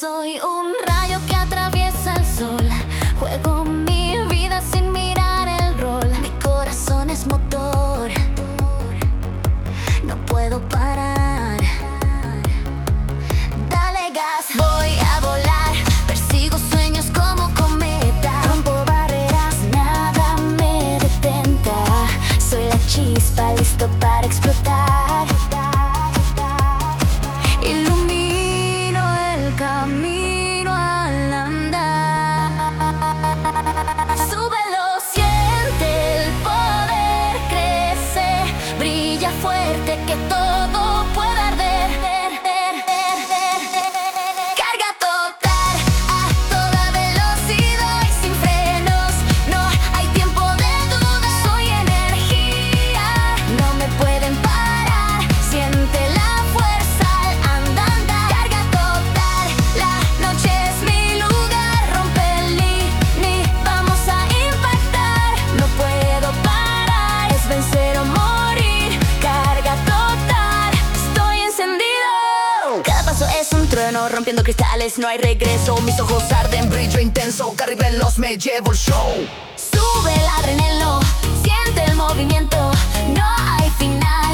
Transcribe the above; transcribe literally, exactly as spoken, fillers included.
Soy un rayo que atraviesa el sol. Juego mi vida sin mirar el rol. Mi corazón es motor. No puedo parar. Dale gas, voy a volar. Persigo sueños como cometa. Rompo barreras, nada me detenta. Soy la chispa, listo para explotar. Ilumino el camino al andar. Súbelo, siente el poder, crece, brilla fuerte, que todo pueda arder. Carga total, a toda velocidad y sin frenos. No hay tiempo de duda, soy energía. No me pueden parar, siente la fuerza al andar. Carga total, la noche es mi lugar. Rompe el ni, vamos a impactar. No puedo parar, es vencer o morir. Carga total, estoy encendido. Cada paso es un trueno, rompiendo cristales, no hay regreso. Mis ojos arden, brillo intenso, carril veloz, me llevo el show. Sube el adrenalina, siente el movimiento. No hay final,